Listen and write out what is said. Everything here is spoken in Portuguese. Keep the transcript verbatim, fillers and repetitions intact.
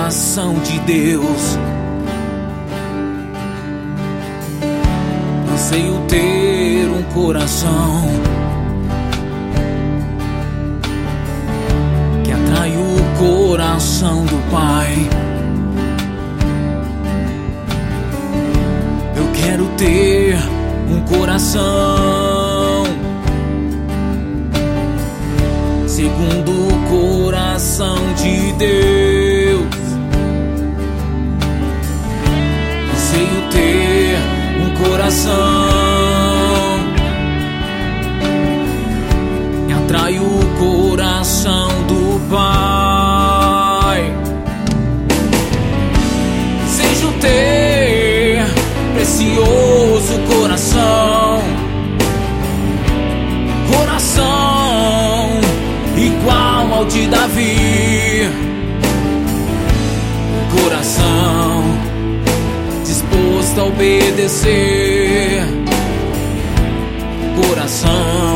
coração de Deus. Anseio ter um coração que atrai o coração do Pai. Eu quero ter um coração segundo o coração de Deus. Anseio ter um coração que atrai o coração do Pai. Desejo ter precioso coração, coração igual ao de Davi, coração disposto a obedecer, coração